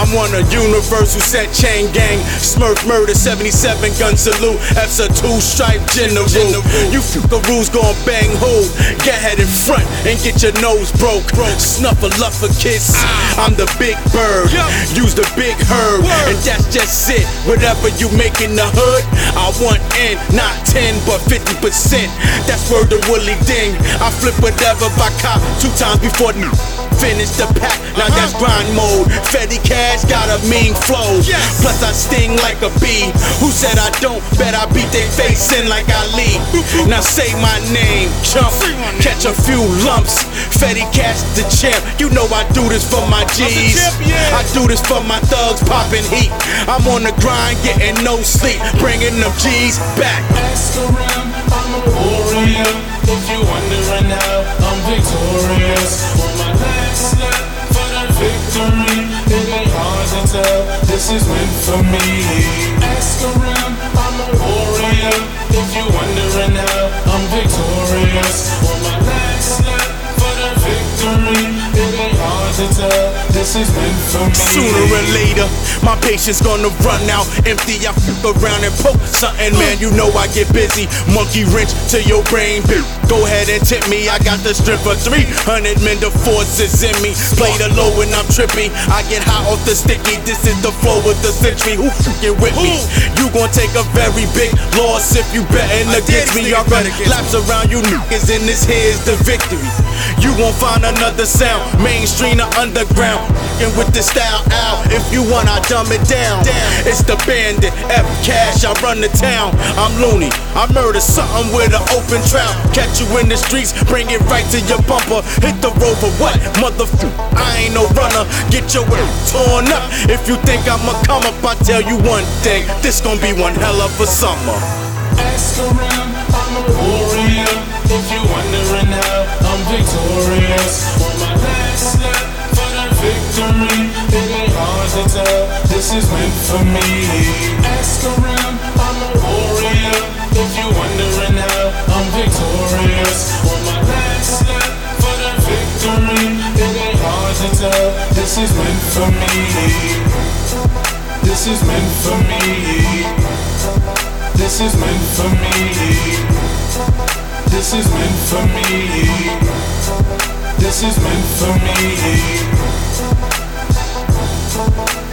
I'm on a universal set chain gang. Smurf murder, 77 gun salute. F's a 2-stripe general. You the rules gon' bang who? Get head in front and get your nose broke. Snuffle kiss. I'm the big bird. Use the big herb. And that's just it. Whatever you make in the hood, I want N, not 10 but 50%. That's word to Willie Ding. I flip whatever by cop 2 times before finish the pack. Now that's grind mode. Fetty Cash got a mean flow. Plus I sting like a bee. Who said I don't? Bet I beat their face in like Ali. Now say my name, chump. Catch a few lumps. Fetty Cash the champ. You know I do this for my G's. I do this for my thugs popping heat. I'm on the grind getting no sleep, bringing them G's back. Ask around, I'm a warrior. If you wondering how I'm victorious, on my last lap for the victory, it ain't hard to tell, this is meant for me. Ask around, I'm a warrior. If you wondering how I'm victorious, on my last lap for the victory, it ain't hard to tell, this is meant for me. Sooner or later, my patience gonna run out. Empty, I fuck around and poke something, man. You know I get busy. Monkey wrench to your brain. Go ahead and tip me. I got the strength for 300 men. The force is in me. Play the low when I'm tripping. I get hot off the sticky. This is the flow with the century. Who fucking with me? You gon' take a very big loss if you betting against me. Y'all run laps around you niggas, and this here's the victory. You gon' find another sound, mainstream or underground. And with the style out, if you want, I dumb it down. It's the bandit, F Cash, I run the town. I'm loony, I murder something with an open trout. Catch you in the streets, bring it right to your bumper. Hit the road for what? Motherfucker, I ain't no runner. Get your torn up. If you think I'ma come up, I tell you one thing, this gon' be one hell of a summer. Ask around, I'm a warrior. If you wondering how I'm victorious, on my last lap for the victory, it ain't hard to tell, this is meant for me. Ask around, I'm a warrior. If you wondering how I'm victorious, on my last lap for the victory, it ain't hard to tell, this is meant for me. This is meant for me. This is meant for me. This is meant for me. This is meant for me.